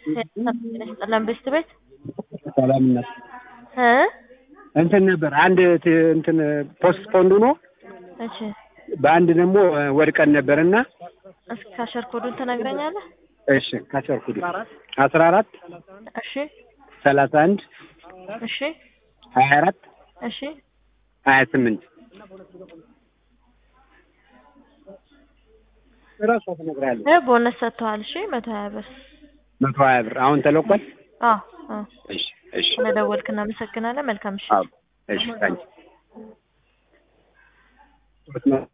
ሰላም ቤስት ቤት ሰላምነት እንትን ነበር አንድ እንትን ፖስት ፖንድ ነው። እሺ በአንድ ደግሞ ወድቀን ነበርና እስኪ ካሸር ኮዱን ትነግረኛለህ? እሺ ካሸር ኮዱ 14 እሺ 31 እሺ 24 እሺ 28 ራሱ ተነግራለህ። ቦነስ ሰጥተዋል። እሺ 120 ብር 120 ብር አሁን ተለቋል። እሺ እሺ ለደወልክ እናመሰግናለን። መልካም እሺ እሺ ታንኪ